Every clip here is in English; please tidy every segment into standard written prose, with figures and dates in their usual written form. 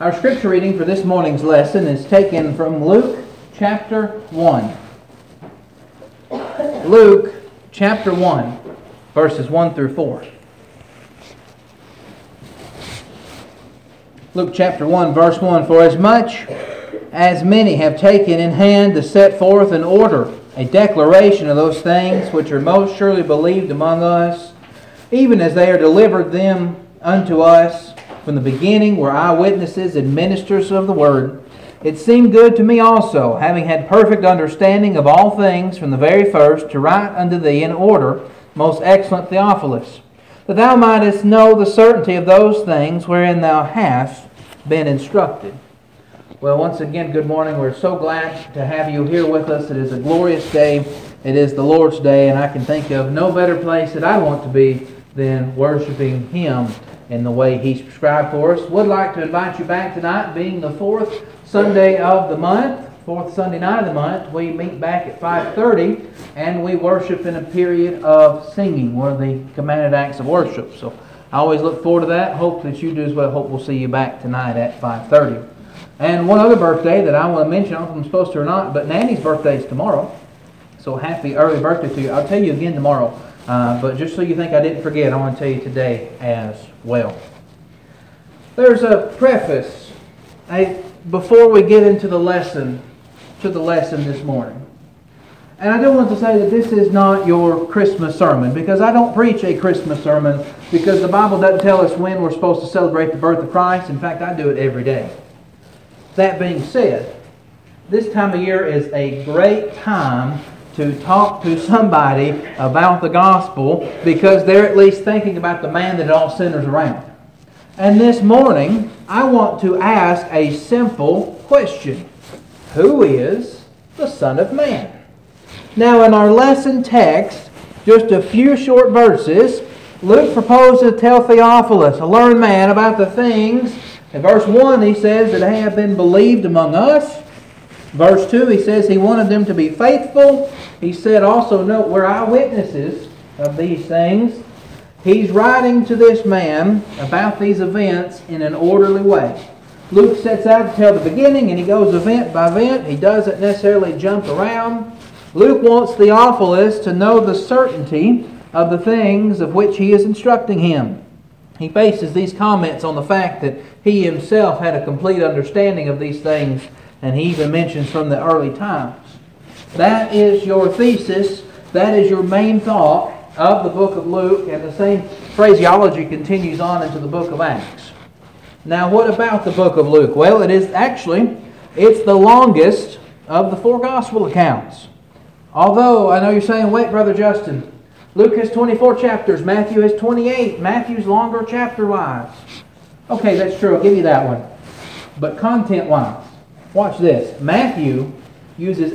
Our scripture reading for this morning's lesson is taken from Luke chapter 1. Luke chapter 1, verses 1 through 4. Luke chapter 1, verse 1. For as much as many have taken in hand to set forth in order a declaration of those things which are most surely believed among us, even as they are delivered them unto us from the beginning, were eyewitnesses and ministers of the word, it seemed good to me also, having had perfect understanding of all things from the very first, to write unto thee in order, most excellent Theophilus, that thou mightest know the certainty of those things wherein thou hast been instructed. Well, once again, good morning. We're so glad to have you here with us. It is a glorious day. It is the Lord's Day, and I can think of no better place that I want to be than worshiping Him in the way He's prescribed for us. Would like to invite you back tonight, being the fourth Sunday of the month, fourth Sunday night of the month. We meet back at 5:30, and we worship in a period of singing, one of the commanded acts of worship. So I always look forward to that. Hope that you do as well. Hope we'll see you back tonight at 5:30. And one other birthday that I want to mention, I don't know if I'm supposed to or not, but Nanny's birthday is tomorrow. So happy early birthday to you. I'll tell you again tomorrow. But just so you think I didn't forget, I want to tell you today as well. There's a preface before we get into the lesson, this morning. And I do want to say that this is not your Christmas sermon, because I don't preach a Christmas sermon, because the Bible doesn't tell us when we're supposed to celebrate the birth of Christ. In fact, I do it every day. That being said, this time of year is a great time to talk to somebody about the gospel, because they're at least thinking about the man that all centers around. And this morning, I want to ask a simple question. Who is the Son of Man? Now, in our lesson text, just a few short verses, Luke proposed to tell Theophilus, a learned man, about the things. In verse 1, he says that they have been believed among us. Verse 2, he says he wanted them to be faithful. He said also, note, we're eyewitnesses of these things. He's writing to this man about these events in an orderly way. Luke sets out to tell the beginning, and he goes event by event. He doesn't necessarily jump around. Luke wants Theophilus to know the certainty of the things of which he is instructing him. He bases these comments on the fact that he himself had a complete understanding of these things, and he even mentions from the early times. That is your thesis. That is your main thought of the book of Luke, and the same phraseology continues on into the book of Acts. Now, what about the book of Luke? Well, it's the longest of the four gospel accounts. Although, I know you're saying, wait, Brother Justin, Luke has 24 chapters, Matthew has 28. Matthew's longer chapter-wise. Okay, that's true, I'll give you that one. But content-wise, watch this. Matthew uses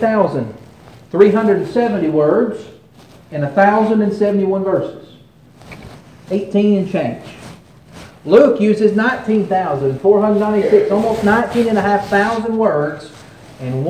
18,370 words and 1,071 verses. 18 and change. Luke uses 19,496, almost 19,500 words and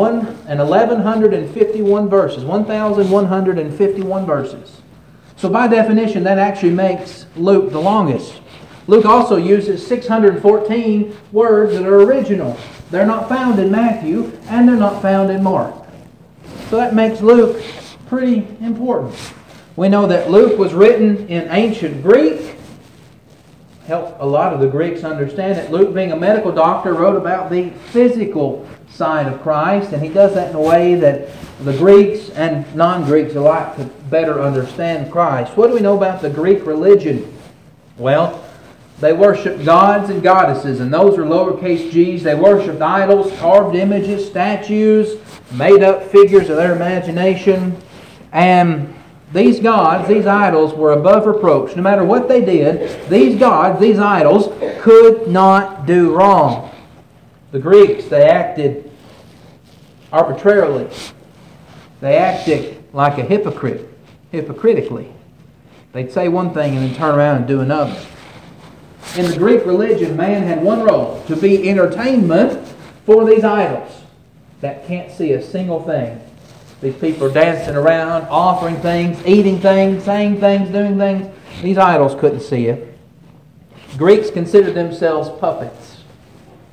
1,151 verses. 1,151 verses. So by definition, that actually makes Luke the longest. Luke also uses 614 words that are original. They're not found in Matthew, and they're not found in Mark. So that makes Luke pretty important. We know that Luke was written in ancient Greek. Helped a lot of the Greeks understand it. Luke, being a medical doctor, wrote about the physical side of Christ, and he does that in a way that the Greeks and non-Greeks alike could better understand Christ. What do we know about the Greek religion? Well, they worshiped gods and goddesses, and those were lowercase g's. They worshiped idols, carved images, statues, made up figures of their imagination. And these gods, these idols, were above reproach. No matter what they did, these gods, these idols, could not do wrong. The Greeks, they acted arbitrarily. They acted like a hypocritically. They'd say one thing and then turn around and do another. In the Greek religion, man had one role: to be entertainment for these idols that can't see a single thing. These people are dancing around, offering things, eating things, saying things, doing things. These idols couldn't see it. Greeks considered themselves puppets.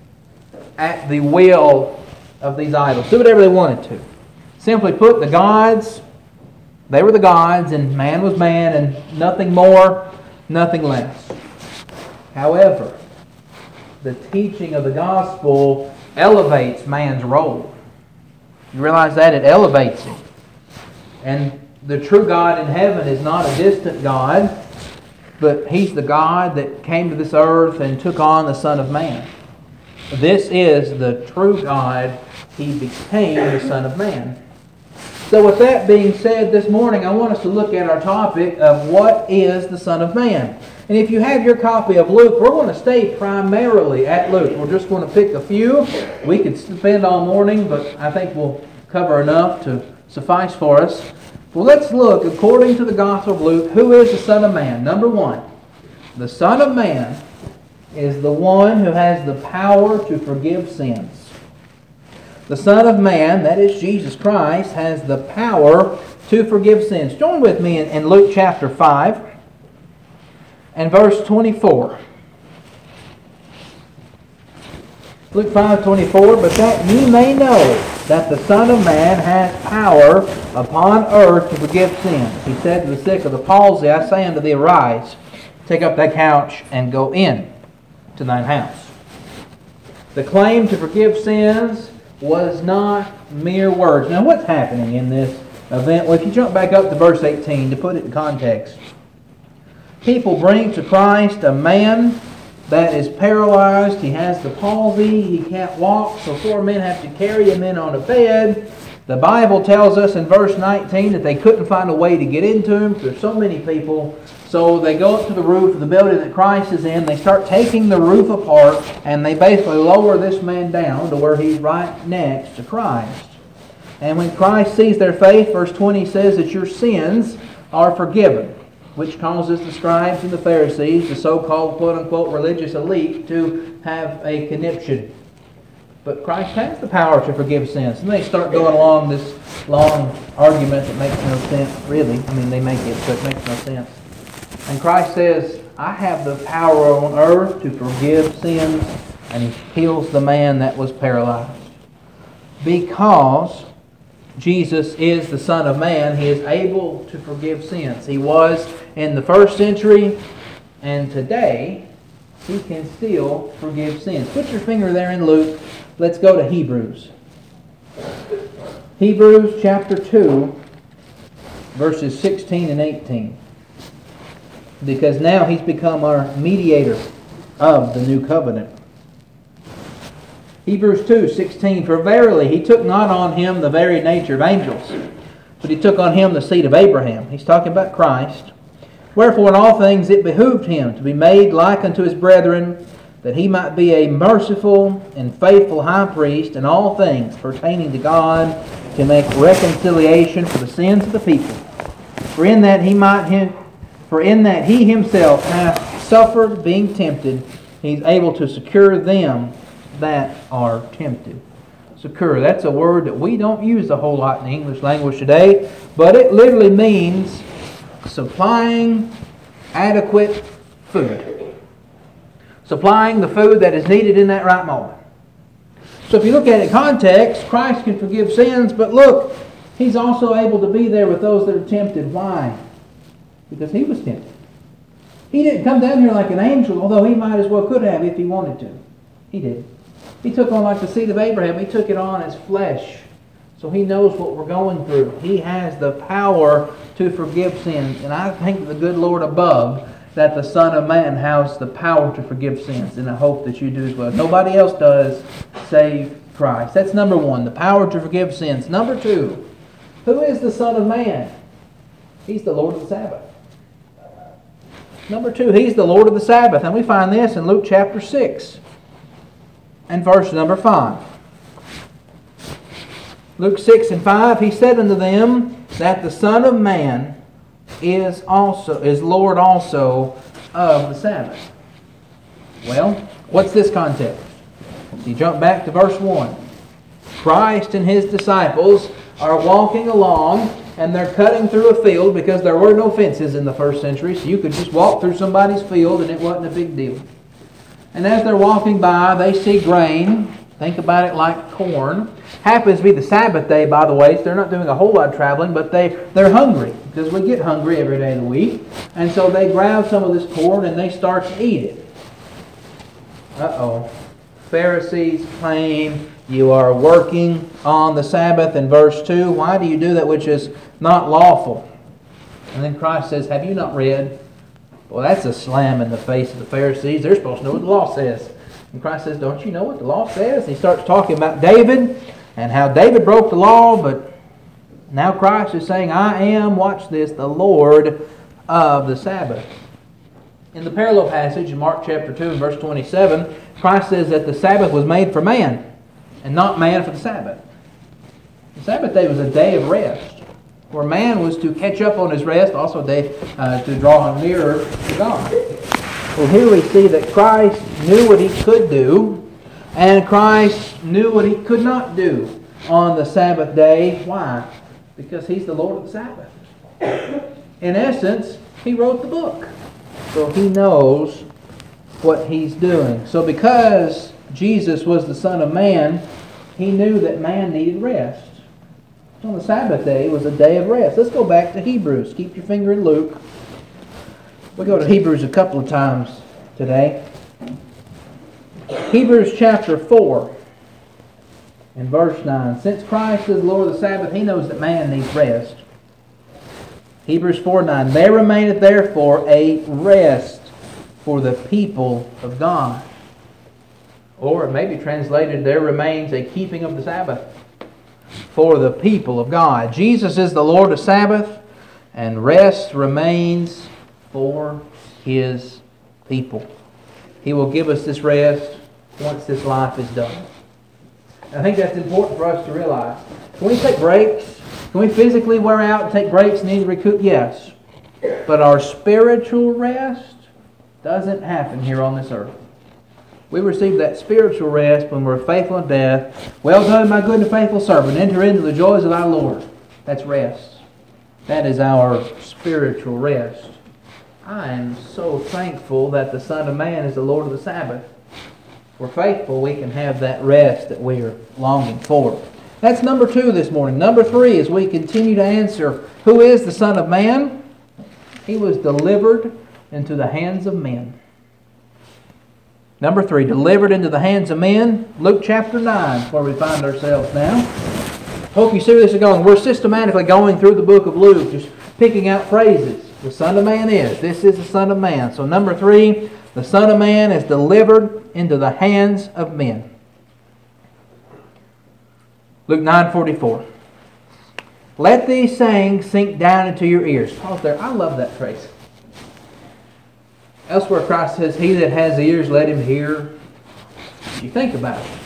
at the will of these idols. Do whatever they wanted to. Simply put, the gods, they were the gods, and man was man, and nothing more, nothing less. However, the teaching of the gospel elevates man's role. You realize that? It elevates him. And the true God in heaven is not a distant God, but He's the God that came to this earth and took on the Son of Man. This is the true God. He became the Son of Man. So with that being said, this morning I want us to look at our topic of what is the Son of Man. And if you have your copy of Luke, we're going to stay primarily at Luke. We're just going to pick a few. We could spend all morning, but I think we'll cover enough to suffice for us. Well, let's look, according to the Gospel of Luke, who is the Son of Man? Number one, the Son of Man is the one who has the power to forgive sins. The Son of Man, that is Jesus Christ, has the power to forgive sins. Join with me in Luke chapter 5 and verse 24. Luke 5:24, but that ye may know that the Son of Man has power upon earth to forgive sins. He said to the sick of the palsy, I say unto thee, arise, take up thy couch, and go in to thine house. The claim to forgive sins was not mere words. Now what's happening in this event? Well, if you jump back up to verse 18 to put it in context, people bring to Christ a man that is paralyzed. He has the palsy. He can't walk, so 4 men have to carry him in on a bed. The Bible tells us in verse 19 that they couldn't find a way to get into him. There's so many people. So they go up to the roof of the building that Christ is in. They start taking the roof apart, and they basically lower this man down to where he's right next to Christ. And when Christ sees their faith, verse 20 says that your sins are forgiven, which causes the scribes and the Pharisees, the so-called quote-unquote religious elite, to have a conniption. But Christ has the power to forgive sins. And they start going along this long argument that makes no sense, really. I mean, they make it, but it makes no sense. And Christ says, I have the power on earth to forgive sins, and He heals the man that was paralyzed. Because Jesus is the Son of Man, He is able to forgive sins. He was in the first century, and today He can still forgive sins. Put your finger there in Luke. Let's go to Hebrews. Hebrews chapter 2, verses 16 and 18. Because now He's become our mediator of the new covenant. Hebrews 2:16, for verily He took not on Him the very nature of angels, but He took on Him the seed of Abraham. He's talking about Christ. Wherefore in all things it behooved Him to be made like unto His brethren, that He might be a merciful and faithful high priest in all things pertaining to God, to make reconciliation for the sins of the people. For in that He Himself hath suffered being tempted, He's able to secure them that are tempted. Secure, that's a word that we don't use a whole lot in the English language today, but it literally means supplying adequate food. Supplying the food that is needed in that right moment. So if you look at it in context, Christ can forgive sins, but look, He's also able to be there with those that are tempted. Why? Because He was tempted. He didn't come down here like an angel, although He might as well could have if He wanted to. He did. He took on like the seed of Abraham. He took it on as flesh. So He knows what we're going through. He has the power to forgive sins. And I thank the good Lord above that the Son of Man has the power to forgive sins. And I hope that you do as well. Nobody else does save Christ. That's number one, the power to forgive sins. Number two, who is the Son of Man? He's the Lord of the Sabbath. Number two, He's the Lord of the Sabbath. And we find this in Luke chapter 6 and verse number 5. Luke 6 and 5, He said unto them that the Son of Man is Lord also of the Sabbath. Well, what's this context? You jump back to verse 1. Christ and His disciples are walking along, and they're cutting through a field because there were no fences in the first century, so you could just walk through somebody's field and it wasn't a big deal. And as they're walking by, they see grain Think about it like corn. Happens to be the Sabbath day, by the way, so they're not doing a whole lot of traveling, but they're hungry, because we get hungry every day of the week. And so they grab some of this corn and they start to eat it. Uh-oh. Pharisees claim you are working on the Sabbath in verse 2. Why do you do that which is not lawful? And then Christ says, have you not read? Well, that's a slam in the face of the Pharisees. They're supposed to know what the law says. And Christ says, don't you know what the law says? And he starts talking about David and how David broke the law, but now Christ is saying, I am, watch this, the Lord of the Sabbath. In the parallel passage in Mark chapter 2 and verse 27, Christ says that the Sabbath was made for man and not man for the Sabbath. The Sabbath day was a day of rest, where man was to catch up on his rest, also a day to draw nearer to God. Well, here we see that Christ knew what he could do, and Christ knew what he could not do on the Sabbath day. Why? Because he's the Lord of the Sabbath. In essence, he wrote the book, so he knows what he's doing. So because Jesus was the Son of Man, he knew that man needed rest. On the Sabbath day was a day of rest. Let's go back to Hebrews. Keep your finger in Luke. We'll go to Hebrews a couple of times today. Hebrews chapter 4 and verse 9. Since Christ is Lord of the Sabbath, he knows that man needs rest. Hebrews 4:9. There remaineth therefore a rest for the people of God. Or it may be translated, there remains a keeping of the Sabbath for the people of God. Jesus is the Lord of Sabbath, and rest remains for his people. He will give us this rest once this life is done. I think that's important for us to realize. Can we take breaks? Can we physically wear out and take breaks and need to recoup? Yes. But our spiritual rest doesn't happen here on this earth. We receive that spiritual rest when we're faithful in death. Well done, my good and faithful servant. Enter into the joys of thy Lord. That's rest. That is our spiritual rest. I am so thankful that the Son of Man is the Lord of the Sabbath. If we're faithful, we can have that rest that we are longing for. That's number 2 this morning. Number 3, as we continue to answer, who is the Son of Man? He was delivered into the hands of men. Number 3, delivered into the hands of men. Luke chapter 9 is where we find ourselves now. Hope you see where this is going. We're systematically going through the book of Luke, just picking out phrases. The Son of Man is. This is the Son of Man. So number 3, the Son of Man is delivered into the hands of men. Luke 9:44. Let these sayings sink down into your ears. Pause there. I love that phrase. Elsewhere Christ says, he that has ears, let him hear. You think about it.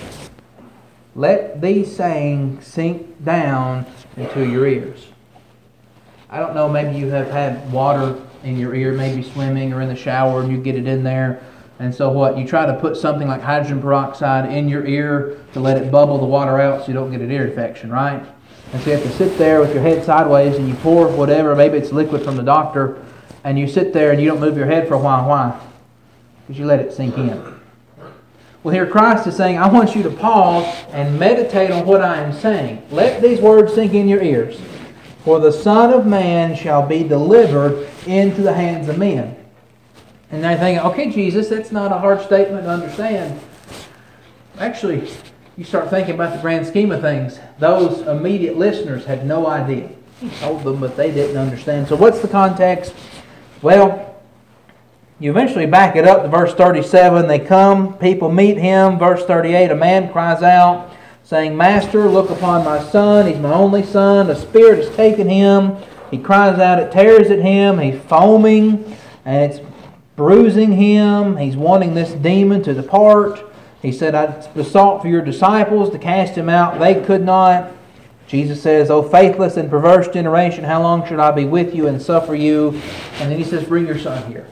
Let these sayings sink down into your ears. I don't know, maybe you have had water in your ear, maybe swimming or in the shower, and you get it in there. And so what? You try to put something like hydrogen peroxide in your ear to let it bubble the water out so you don't get an ear infection, right? And so you have to sit there with your head sideways and you pour whatever, maybe it's liquid from the doctor, and you sit there and you don't move your head for a while. Why? Because you let it sink in. Well, here Christ is saying, I want you to pause and meditate on what I am saying. Let these words sink in your ears. For the Son of Man shall be delivered into the hands of men. And they're thinking, okay, Jesus, that's not a hard statement to understand. Actually, you start thinking about the grand scheme of things. Those immediate listeners had no idea. He told them, but they didn't understand. So what's the context? Well, you eventually back it up to verse 37. They come, people meet him. Verse 38, a man cries out, saying, Master, look upon my son. He's my only son. A spirit has taken him. He cries out, it tears at him. He's foaming, and it's bruising him. He's wanting this demon to depart. He said, I besought for your disciples to cast him out. They could not. Jesus says, O faithless and perverse generation, how long should I be with you and suffer you? And then he says, bring your son here.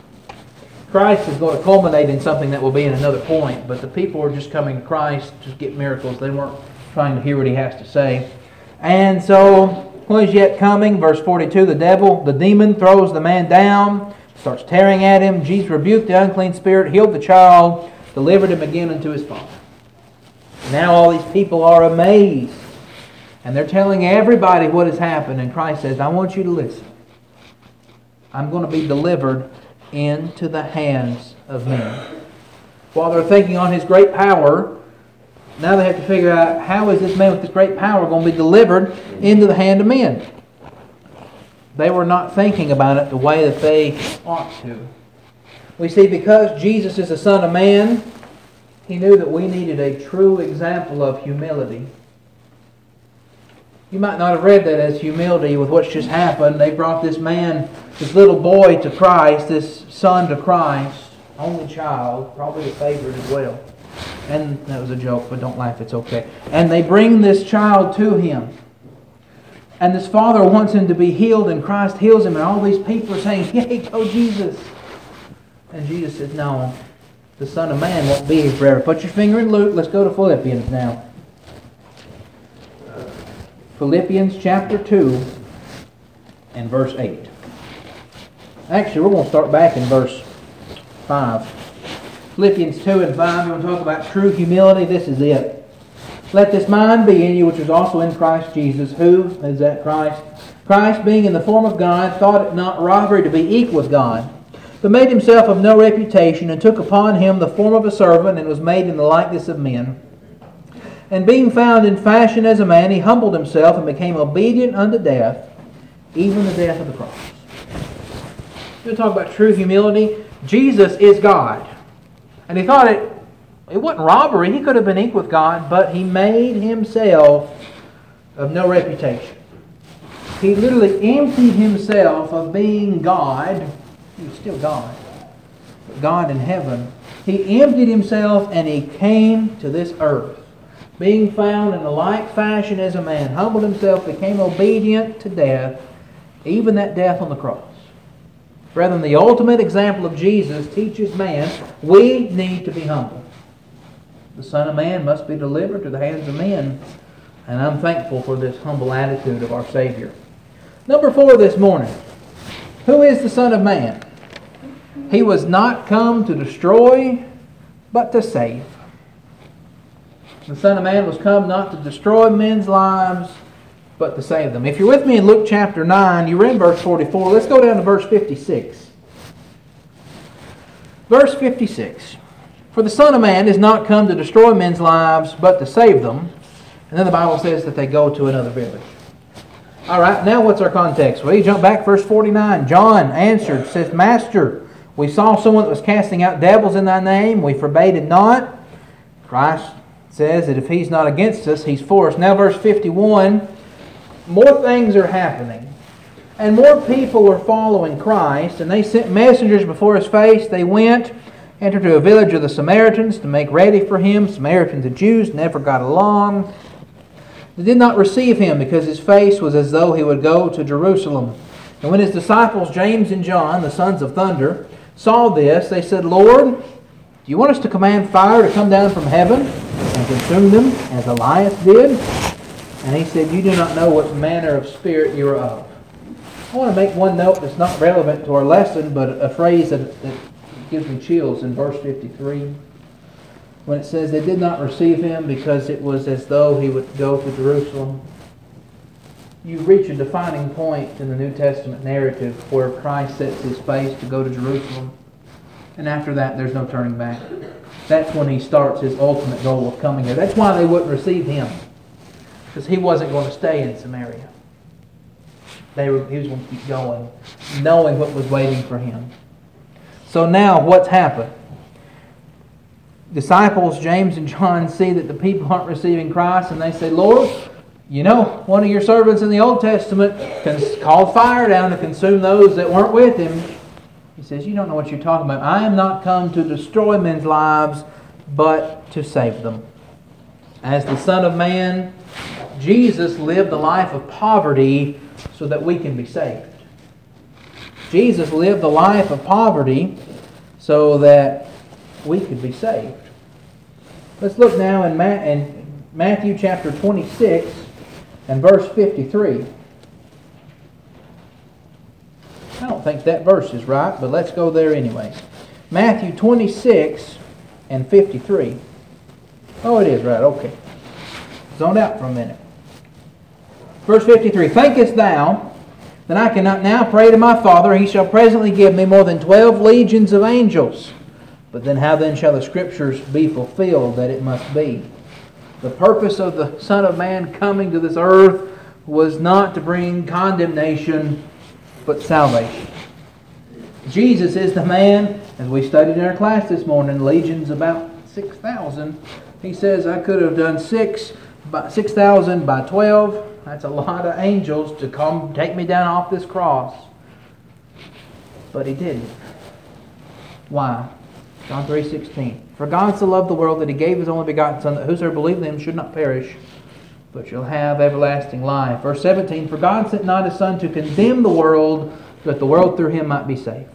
Christ is going to culminate in something that will be in another point, but the people are just coming to Christ to get miracles. They weren't trying to hear what he has to say. And so, what is yet coming? Verse 42, the demon throws the man down, starts tearing at him. Jesus rebuked the unclean spirit, healed the child, delivered him again unto his father. Now all these people are amazed. And they're telling everybody what has happened. And Christ says, I want you to listen. I'm going to be delivered into the hands of men. While they're thinking on His great power, now they have to figure out, how is this man with this great power going to be delivered into the hand of men? They were not thinking about it the way that they ought to. We see because Jesus is the Son of Man, He knew that we needed a true example of humility. You might not have read that as humility with what's just happened. They brought this man, this little boy to Christ, this son to Christ, only child, probably a favorite as well. And that was a joke, but don't laugh, it's okay. And they bring this child to Him. And this father wants him to be healed, and Christ heals him, and all these people are saying, yay, go Jesus. And Jesus said, no, the Son of Man won't be here forever. Put your finger in Luke. Let's go to Philippians now. Philippians chapter 2 and verse 8. Actually, we're going to start back in verse 5. Philippians 2 and 5, we're going to talk about true humility. This is it. Let this mind be in you, which was also in Christ Jesus, who is that Christ? Christ, being in the form of God, thought it not robbery to be equal with God, but made Himself of no reputation, and took upon Him the form of a servant, and was made in the likeness of men. And being found in fashion as a man, He humbled Himself and became obedient unto death, even the death of the cross. We're going to talk about true humility. Jesus is God. And He thought it wasn't robbery. He could have been equal with God, but He made Himself of no reputation. He literally emptied Himself of being God. He was still God. But God in heaven. He emptied Himself and He came to this earth. Being found in the like fashion as a man, humbled Himself, became obedient to death, even that death on the cross. Brethren, the ultimate example of Jesus teaches man we need to be humble. The Son of Man must be delivered to the hands of men, and I'm thankful for this humble attitude of our Savior. Number 4 this morning. Who is the Son of Man? He was not come to destroy, but to save. The Son of Man was come not to destroy men's lives, but to save them. If you're with me in Luke chapter 9, you read verse 44. Let's go down to verse 56. Verse 56. For the Son of Man is not come to destroy men's lives, but to save them. And then the Bible says that they go to another village. All right, now what's our context? Well, you jump back, verse 49. John answered, says, Master, we saw someone that was casting out devils in thy name. We forbade it not. Christ says that if He's not against us, He's for us. Now verse 51, more things are happening. And more people are following Christ. And they sent messengers before His face. They went, entered to a village of the Samaritans to make ready for Him. Samaritans and Jews never got along. They did not receive Him because His face was as though He would go to Jerusalem. And when His disciples, James and John, the sons of thunder, saw this, they said, Lord, do you want us to command fire to come down from heaven and consume them as Elias did? And He said, you do not know what manner of spirit you are of. I want to make one note that's not relevant to our lesson, but a phrase that gives me chills in verse 53. When it says they did not receive Him because it was as though He would go to Jerusalem. You reach a defining point in the New Testament narrative where Christ sets His face to go to Jerusalem. And after that, there's no turning back. That's when He starts His ultimate goal of coming here. That's why they wouldn't receive Him. Because He wasn't going to stay in Samaria. He was going to keep going, knowing what was waiting for Him. So now, what's happened? Disciples, James and John, see that the people aren't receiving Christ, and they say, Lord, you know, one of your servants in the Old Testament called fire down to consume those that weren't with him. He says, you don't know what you're talking about. I am not come to destroy men's lives, but to save them. As the Son of Man, Jesus lived a life of poverty so that we can be saved. Jesus lived a life of poverty so that we could be saved. Let's look now in Matthew chapter 26 and verse 53. I don't think that verse is right, but let's go there anyway. Matthew 26 and 53. Oh, it is, right, okay. Zoned out for a minute. Verse 53, thinkest thou that I cannot now pray to my Father, he shall presently give me more than 12 legions of angels? But then how then shall the Scriptures be fulfilled that it must be? The purpose of the Son of Man coming to this earth was not to bring condemnation, but salvation. Jesus is the man, as we studied in our class this morning, legions about 6,000. He says, I could have done 6,000 by 12. That's a lot of angels to come take me down off this cross. But He didn't. Why? John 3:16. For God so loved the world that He gave His only begotten Son, that whosoever believeth in Him should not perish, but shall have everlasting life. Verse 17. For God sent not His Son to condemn the world, but the world through Him might be saved.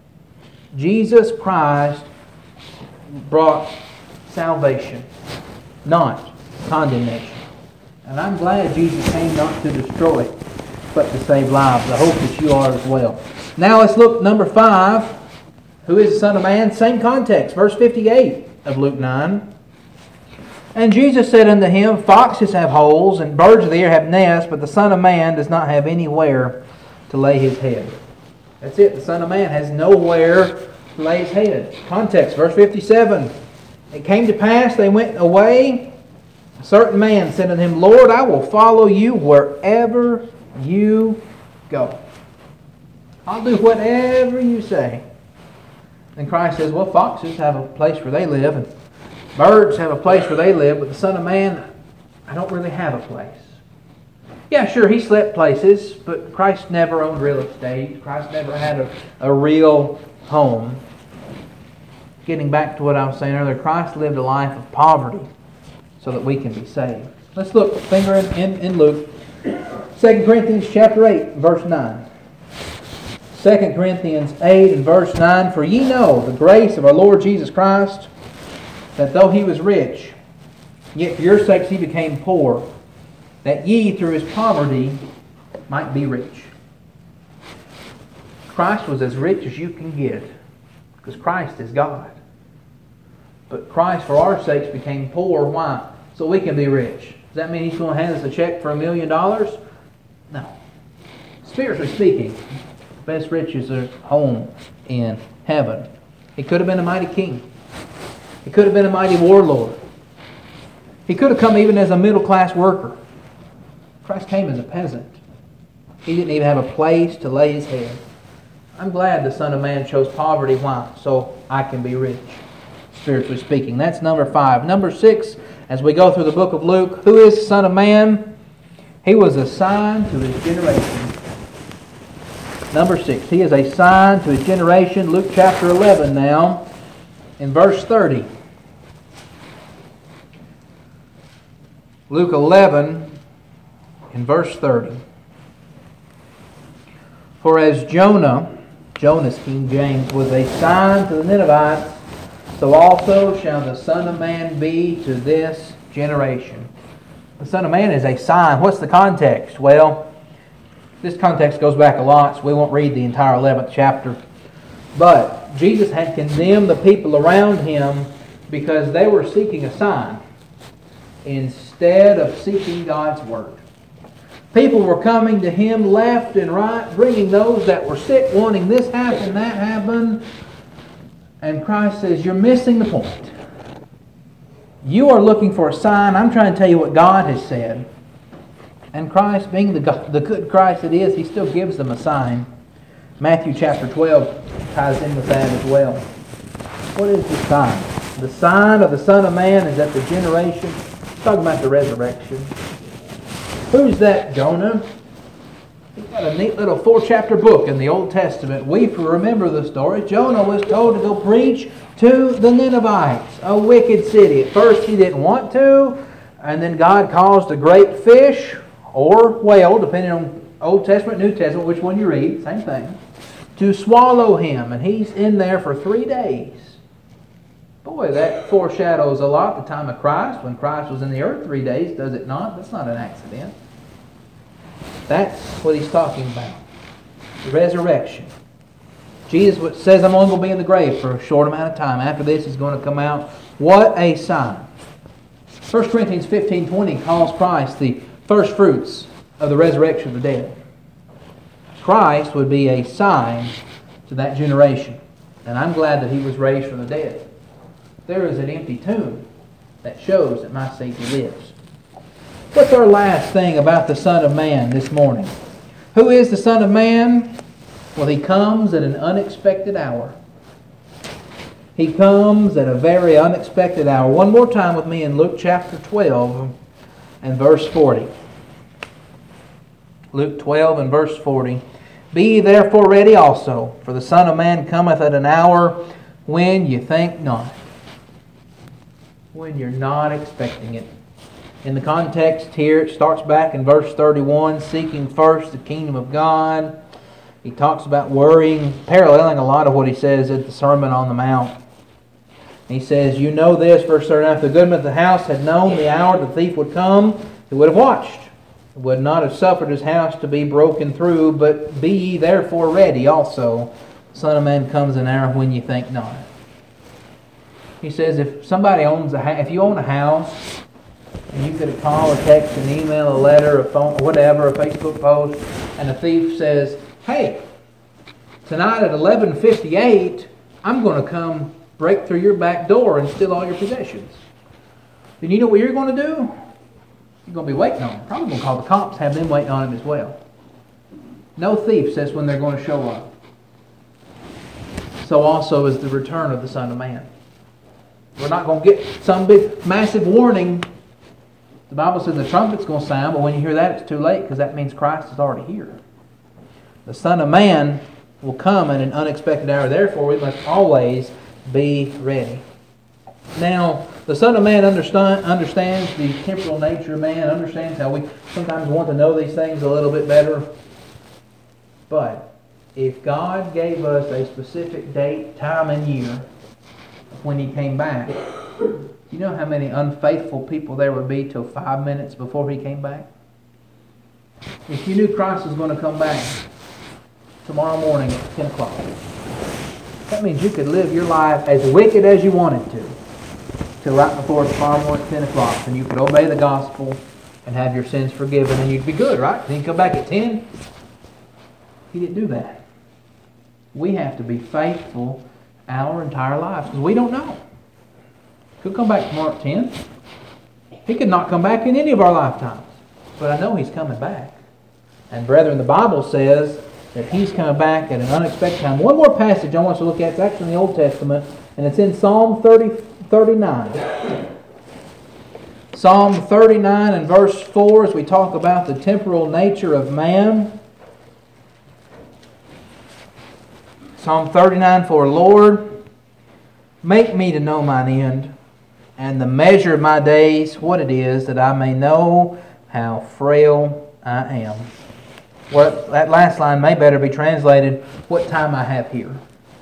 Jesus Christ brought salvation, not condemnation. And I'm glad Jesus came not to destroy, but to save lives. I hope that you are as well. Now let's look at number 5. Who is the Son of Man? Same context. Verse 58 of Luke 9. And Jesus said unto him, foxes have holes, and birds of the air have nests, but the Son of Man does not have anywhere to lay His head. That's it. The Son of Man has nowhere to lay His head. Context. Verse 57. It came to pass, they went away. A certain man said unto Him, Lord, I will follow You wherever You go. I'll do whatever You say. And Christ says, well, foxes have a place where they live, and birds have a place where they live, but the Son of Man, I don't really have a place. Yeah, sure, He slept places, but Christ never owned real estate. Christ never had a real home. Getting back to what I was saying earlier, Christ lived a life of poverty so that we can be saved. Let's look, finger in Luke. 2 Corinthians chapter 8, verse 9. 2 Corinthians 8 and verse 9. For ye know the grace of our Lord Jesus Christ, that though He was rich, yet for your sakes He became poor, that ye through His poverty might be rich. Christ was as rich as you can get, because Christ is God. But Christ for our sakes became poor. Why? So we can be rich. Does that mean He's going to hand us a check for $1 million? No. Spiritually speaking, best riches are home in heaven. He could have been a mighty king. He could have been a mighty warlord. He could have come even as a middle-class worker. Christ came as a peasant. He didn't even have a place to lay His head. I'm glad the Son of Man chose poverty. Why? So I can be rich, spiritually speaking. That's number 5. Number 6, as we go through the book of Luke, who is the Son of Man? He was a sign to His generation. Number 6, He is a sign to His generation. Luke chapter 11 now, in verse 30. Luke 11, in verse 30. For as Jonas, King James, was a sign to the Ninevites, so also shall the Son of Man be to this generation. The Son of Man is a sign. What's the context? Well, this context goes back a lot, so we won't read the entire 11th chapter. But Jesus had condemned the people around Him because they were seeking a sign instead of seeking God's Word. People were coming to Him left and right, bringing those that were sick, wanting this happen, that happen. And Christ says, you're missing the point. You are looking for a sign. I'm trying to tell you what God has said. And Christ, being the good Christ it is, He still gives them a sign. Matthew chapter 12 ties in with that as well. What is the sign? The sign of the Son of Man is that the generation, talking about the resurrection. Who's that, Jonah? He's got a neat little 4-chapter book in the Old Testament. We remember the story. Jonah was told to go preach to the Ninevites, a wicked city. At first he didn't want to, and then God caused a great fish or whale, depending on Old Testament, New Testament, which one you read, same thing, to swallow him. And he's in there for 3 days. Boy, that foreshadows a lot the time of Christ, when Christ was in the earth 3 days, does it not? That's not an accident. That's what He's talking about. The resurrection. Jesus says, I'm only going to be in the grave for a short amount of time. After this, He's going to come out. What a sign. 1 Corinthians 15:20 calls Christ the first fruits of the resurrection of the dead. Christ would be a sign to that generation. And I'm glad that He was raised from the dead. There is an empty tomb that shows that my Savior lives. What's our last thing about the Son of Man this morning? Who is the Son of Man? Well, He comes at an unexpected hour. He comes at a very unexpected hour. One more time with me in Luke chapter 12 and verse 40. Luke 12 and verse 40. Be ye therefore ready also, for the Son of Man cometh at an hour when you think not. When you're not expecting it. In the context here, it starts back in verse 31, seeking first the kingdom of God. He talks about worrying, paralleling a lot of what he says at the Sermon on the Mount. He says, you know this, verse 39, if the goodman of the house had known the hour the thief would come, he would have watched. He would not have suffered his house to be broken through, but be ye therefore ready also. The Son of Man comes an hour when you think not. He says, if somebody owns if you own a house, and you could call, or text, an email, a letter, a phone, whatever, a Facebook post, and a thief says, hey, tonight at 11:58, I'm going to come break through your back door and steal all your possessions. Then you know what you're going to do? You're going to be waiting on him. Probably going to call the cops, have them waiting on him as well. No thief says when they're going to show up. So also is the return of the Son of Man. We're not going to get some big, massive warning. The Bible says the trumpet's going to sound, but when you hear that, it's too late, because that means Christ is already here. The Son of Man will come at an unexpected hour. Therefore, we must always be ready. Now, the Son of Man understands the temporal nature of man, understands how we sometimes want to know these things a little bit better. But if God gave us a specific date, time, and year when He came back, you know how many unfaithful people there would be till 5 minutes before He came back? If you knew Christ was going to come back tomorrow morning at 10 o'clock, that means you could live your life as wicked as you wanted to till right before tomorrow morning at 10 o'clock, and you could obey the gospel and have your sins forgiven, and you'd be good, right? Then you come back at 10. He didn't do that. We have to be faithful our entire lives, because we don't know. He could come back tomorrow at 10. He could not come back in any of our lifetimes. But I know He's coming back. And brethren, the Bible says that He's coming back at an unexpected time. One more passage I want us to look at. It's actually in the Old Testament, and it's in Psalm 39. Psalm 39 and verse 4, as we talk about the temporal nature of man. Psalm 39, for Lord, make me to know mine end, and the measure of my days, what it is, that I may know how frail I am. Well, that last line may better be translated, what time I have here.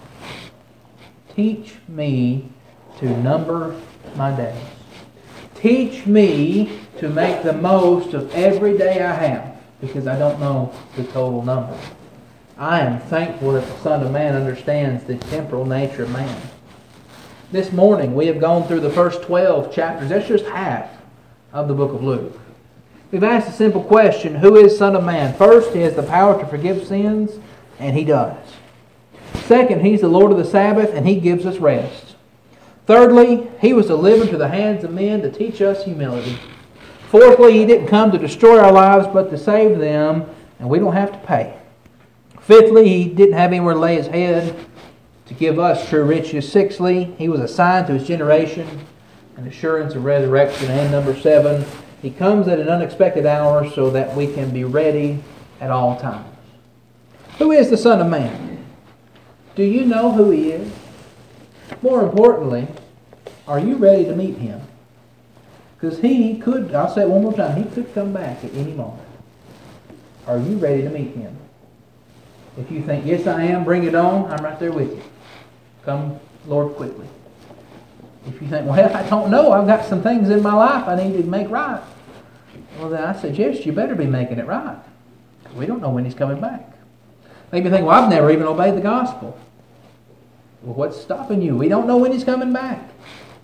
Teach me to number my days. Teach me to make the most of every day I have, because I don't know the total number. I am thankful that the Son of Man understands the temporal nature of man. This morning we have gone through the first 12 chapters. That's just half of the book of Luke. We've asked a simple question, who is Son of Man? First, He has the power to forgive sins, and He does. Second, He's the Lord of the Sabbath, and He gives us rest. Thirdly, He was delivered to the hands of men to teach us humility. Fourthly, He didn't come to destroy our lives, but to save them, and we don't have to pay. Fifthly, He didn't have anywhere to lay His head to give us true riches. Sixthly, He was a sign to His generation, an assurance of resurrection. And number 7, He comes at an unexpected hour so that we can be ready at all times. Who is the Son of Man? Do you know who He is? More importantly, are you ready to meet Him? Because He could, I'll say it one more time, He could come back at any moment. Are you ready to meet Him? If you think, yes I am, bring it on, I'm right there with you. Come, Lord, quickly. If you think, well, I don't know, I've got some things in my life I need to make right. Well, then I suggest you better be making it right. We don't know when He's coming back. Maybe you think, well, I've never even obeyed the gospel. Well, what's stopping you? We don't know when He's coming back.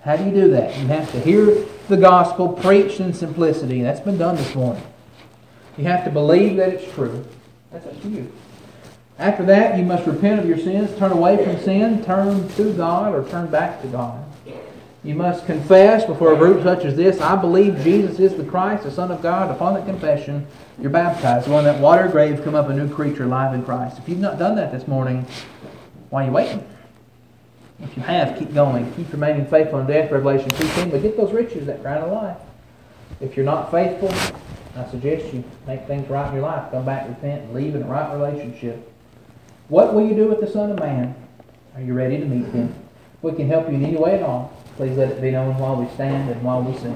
How do you do that? You have to hear the gospel preached in simplicity. That's been done this morning. You have to believe that it's true. That's up to you. After that, you must repent of your sins, turn away from sin, turn to God, or turn back to God. You must confess before a group such as this, I believe Jesus is the Christ, the Son of God. Upon that confession, you're baptized. Go in that water grave, come up a new creature alive in Christ. If you've not done that this morning, why are you waiting? If you have, keep going. Keep remaining faithful in death, Revelation 2:10, but get those riches, that crown of life. If you're not faithful, I suggest you make things right in your life. Come back, repent, and leave in a right relationship. What will you do with the Son of Man? Are you ready to meet Him? We can help you in any way at all. Please let it be known while we stand and while we sing.